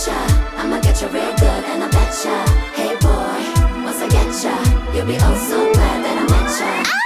ya, I'ma get you real good, and I bet ya, hey boy, once I get ya, you'll be oh so glad that I met ya.